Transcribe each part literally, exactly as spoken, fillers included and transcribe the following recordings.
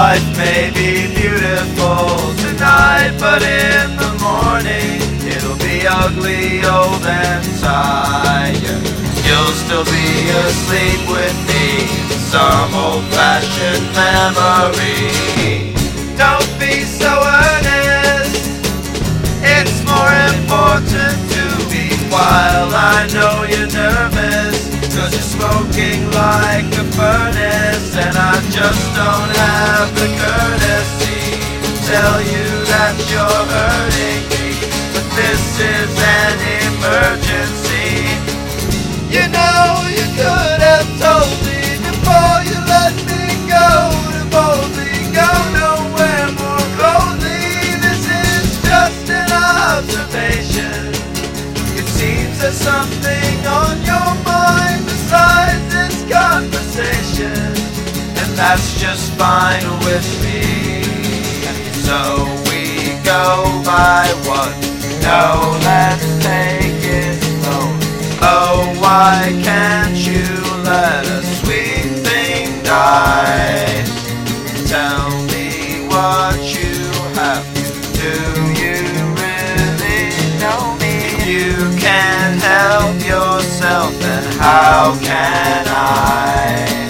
Life may be beautiful tonight, but in the morning it'll be ugly, old and tired. You'll still be asleep with me in some old-fashioned memory. Don't be so earnest, it's more important to be while I know you're nervous, 'cause you're smoking like a furnace, and I just don't have the courtesy to tell you that you're hurting me. But this is an emergency. You know you could have told me before you let me go to boldly go nowhere more coldly. This is just an observation. It seems there's something on your mind besides this conversation, and that's just fine with me. So we go by what? No, let's take it slow. Oh, why can't you let a sweet thing die? Tell me what you have to do. You really know me. If you can't help yourself, then how can I?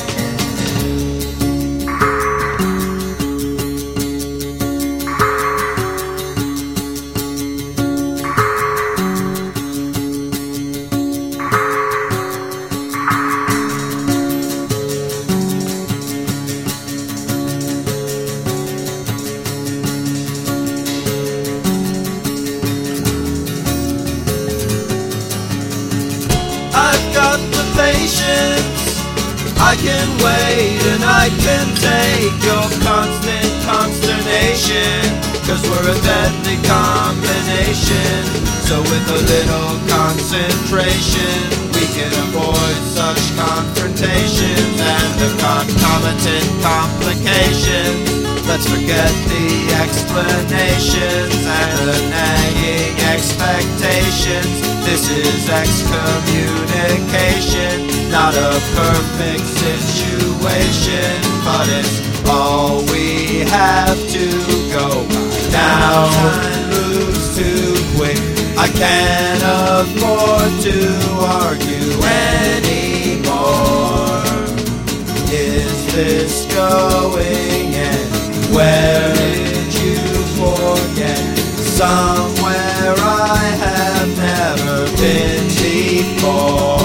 I can wait and I can take your constant consternation, 'cause we're a deadly combination. So with a little concentration we can avoid such confrontations and the concomitant complications. Let's forget the explanations and the nagging expectations. This is excommunication, not a perfect situation, but it's all we have to go by now. Time moves too quick, I can't afford to argue anymore. Is this going anywhere? Did you forget somewhere I have never been before?